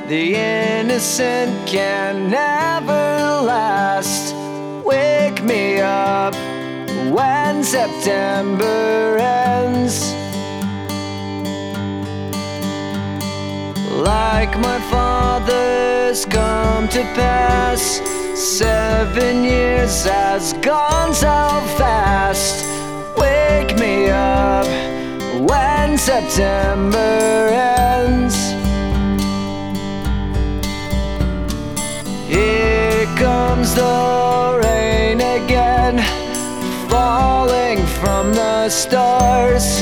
The innocent can never last. Wake me up when September ends. Like my father's come to pass, 7 years has gone so fast. Wake me up when September ends. Here comes the rain again, falling from the stars,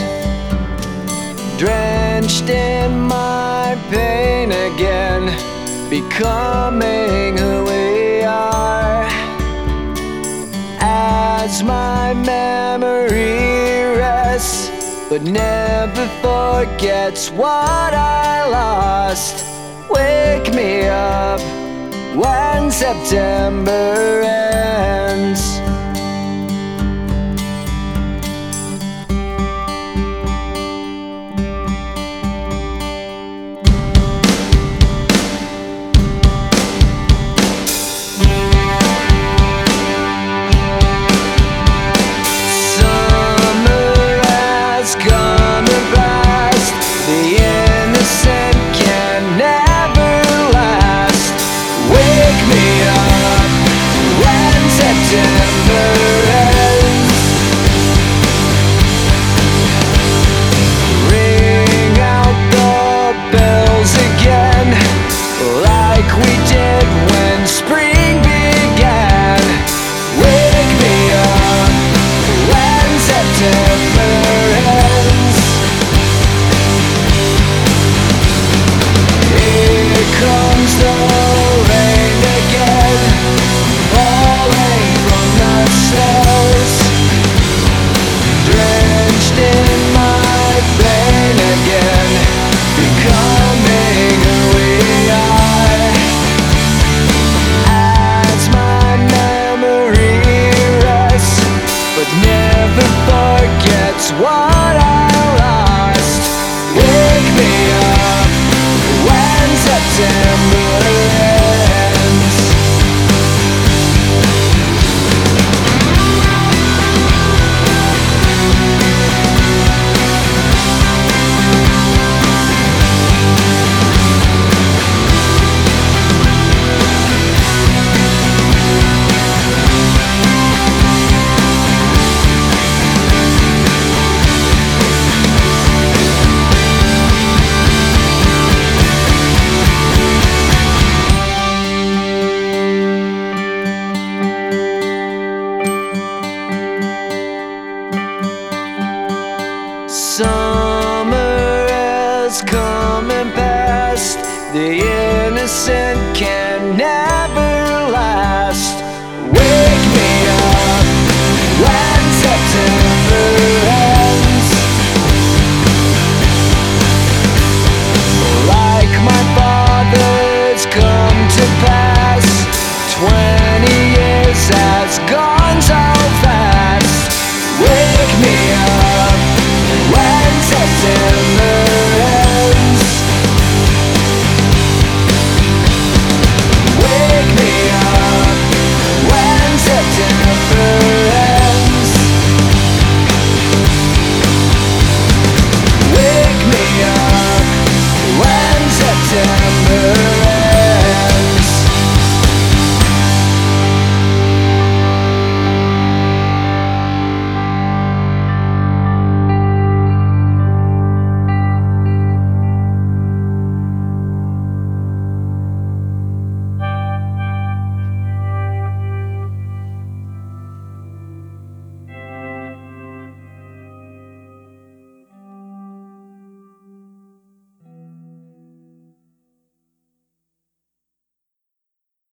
drenched in my pain again, becoming who we are. As my memory rests, but never forgets what I lost. Wake me up when September ends. September